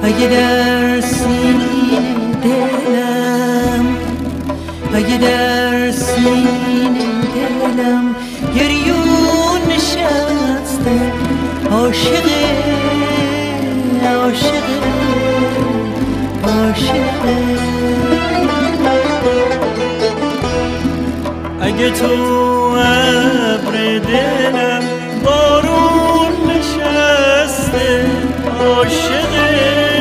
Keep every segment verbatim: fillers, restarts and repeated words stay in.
اگه در سینه دلم اگه در سینه دلم گریون نشسته عاشقه عاشقه عاشقه اگه تو ابر دلم بارون نشسته عاشقه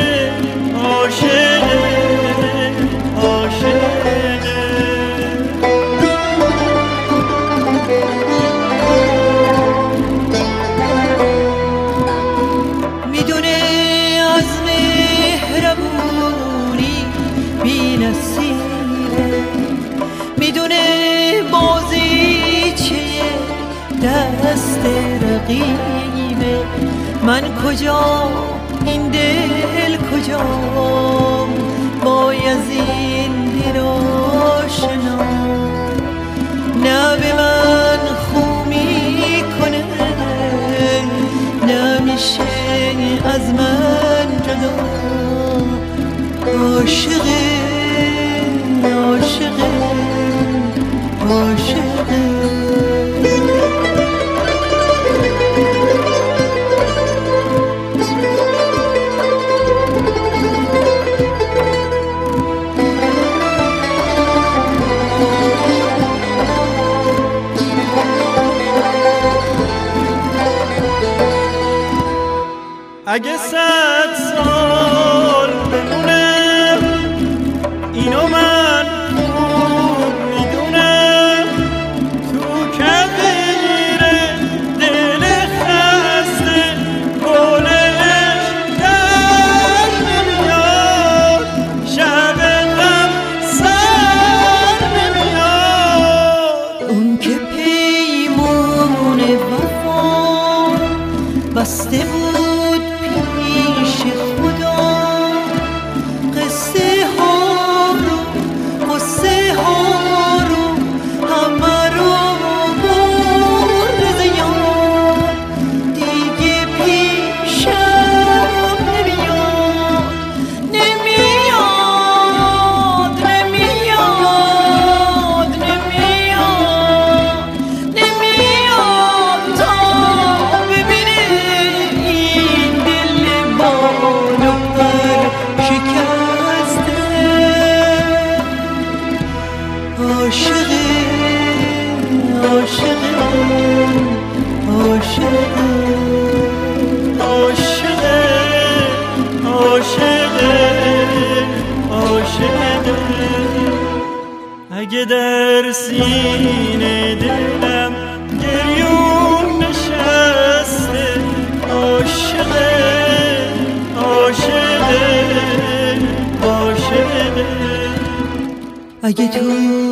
عاشقه عاشقه میدونه از مهربونی بی نصیبه میدونه بازیچه دست رقیبه من کجا این دل کجا بایزین دل آشنا نه به من خو میکنه نمیشه از من جدا عاشقه عاشقه عاشقه اگه صد سال بمونم اینو من خوب میدونم تو کویر دل خسته گلش در نمیاد شب غم سر نمیاد اون که پیمون وفا بسته بود پیش خدا قصه ها رو قصه ها رو همه رو برد زیاد دیگه پیشم نمیاد نمیاد نمیاد نمیاد نمیاد تا ببینه این دل بانو پر شکسته عاشقه عاشقه عاشقه عاشقه عاشقه عاشقه اگه در سینه دلم گریون نشسته عاشقه عاشقه عاشقه اگه تو